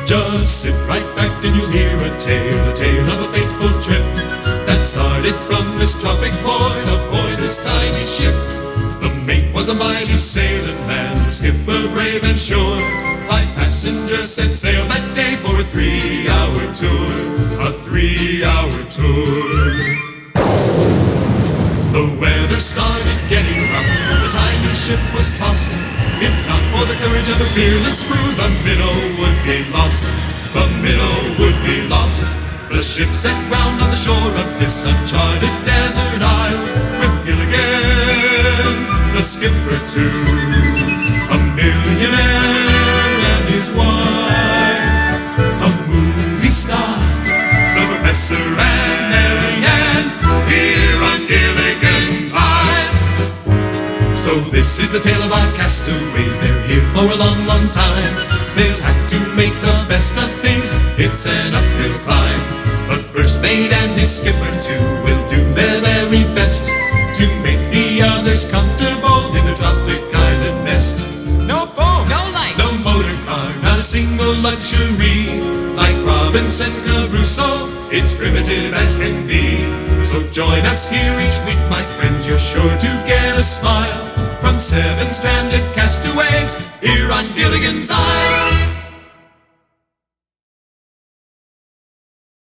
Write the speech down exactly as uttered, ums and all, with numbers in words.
Just sit right back and you'll hear a tale, a tale of a fateful trip that started from this tropic point aboard this tiny ship. The mate was a mighty sailing man, the skipper brave and sure. Five passengers set sail that day for a three-hour tour, a three-hour tour. The weather started getting rough, the tiny ship was tossed. If not for the courage of the fearless crew, the minnow would be lost. The minnow would be lost. The ship set ground on the shore of this uncharted desert isle, with Gilligan, the skipper too, a millionaire and his wife, a movie star, the professor and Mary Ann, here on Gilligan's Isle. So this is the tale of our castaways. They're here for a long, long time. They'll have to make the best of things. It's an uphill climb. But first mate and his skipper too will do their very best to make the others comfortable in the tropic island nest. No phone, no lights, no motor car, not a single luxury. Like Robinson Crusoe, it's primitive as can be. So join us here each week, my friends. You're sure to get a smile from seven stranded castaways here on Gilligan's Isle.